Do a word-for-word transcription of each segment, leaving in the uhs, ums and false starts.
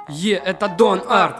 Е, это Don Art.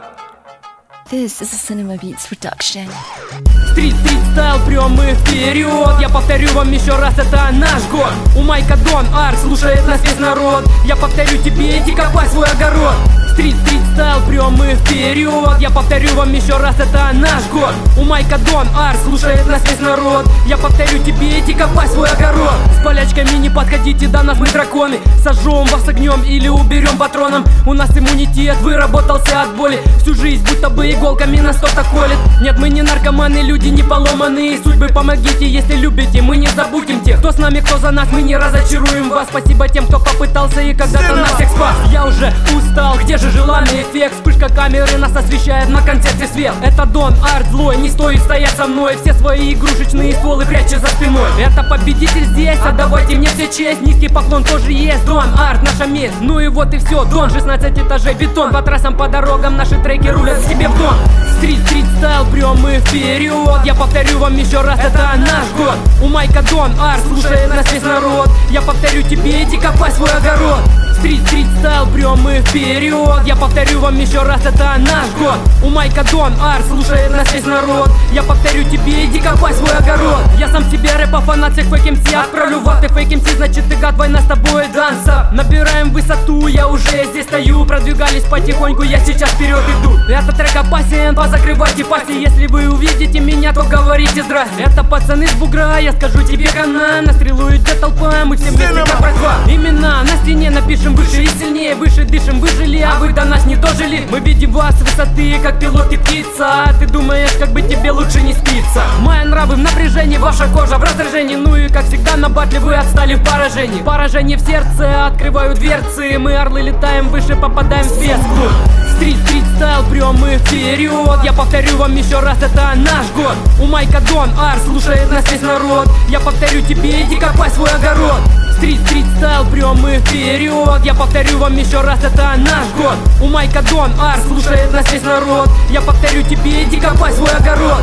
This is a Cinema Beats production. Стрит, стрит стайл, прям мы вперед. Я повторю вам еще раз, это наш год. У Майка Don Art, слушает нас весь народ. Я повторю тебе, иди копай свой огород. Стрит, стрит стайл, прям мы вперед. Я повторю вам еще раз, это наш год. У Майка Don Art, слушает нас весь народ. Я повторю тебе, иди копай свой огород. С полячками не подходите, до нас мы драконы. Сожжем вас огнем или уберем патроном. У нас иммунитет выработался от боли. Всю жизнь будто бы иголками нас кто-то колет. Нет, мы не наркоманы, люди не поломанные. Судьбы помогите, если любите, мы не забудем тех, кто с нами, кто за нас, мы не разочаруем вас. Спасибо тем, кто попытался и когда-то нас всех спас. Я уже устал, где же желанный эффект? Вспышка камеры нас освещает на концерте свет. Это Don Art злой, не стоит стоять со мной. Все свои игрушечные стволы пряча за спиной. Это победитель здесь, отдавайте мне все честь. Низкий поклон тоже есть, Don Art наша месть. Ну и вот и все, Don, шестнадцать этажей бетон. По трассам, по дорогам наши треки рулят к себе в дом. Стрит, стрит стайл, прям мы вперед. Я повторю вам еще раз, это наш год. У Майка Don Art, слушает нас весь народ. Я повторю тебе, иди копай свой огород. Стрит, стрит стайл, прям мы вперед. Я повторю вам еще раз, это наш год. У Майка Don Art, слушает нас весь народ. Я повторю тебе, иди копай свой огород. Я сам себе рэпа фанат, всех фейк эм си отправлю в ад. Ты фейк эм си, значит ты гад, война с тобой данса. Набираем высоту, я уже здесь стою. Продвигались потихоньку, я сейчас вперед иду. Это трек опасен, позакрывайте пасти. Если вы увидите меня, то говорите здрасте. Это пацаны с бугра, я скажу тебе хана. На стрелу идет толпа, мы все вместе как братва. Имена на стене напишем выше и сильнее. Выше дышим, выжили, а вы до нас не дожили. Мы видим вас с высоты, как пилот и птица. Ты думаешь, как бы тебе лучше не спится. Мои нравы в напряжении, ваша кожа в раздражении. Ну и как всегда на батле вы отстали в поражении. Поражение в сердце, открываю дверцы. Мы орлы летаем выше, попадаем в спецклуб. Стрит, стрит стайл, прям мы вперед. Я повторю вам еще раз, это наш год. У Майка Don Art, слушает нас весь народ. Я повторю тебе, иди копай свой огород. Стрит, стрит стайл, прям мы вперед. Я повторю вам еще раз, это наш год. У Майка Don Art, слушает нас весь народ. Я повторю тебе, иди копай свой огород.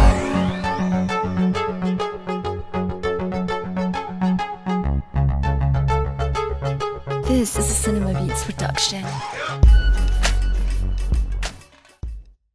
This is a Cinema Beats production.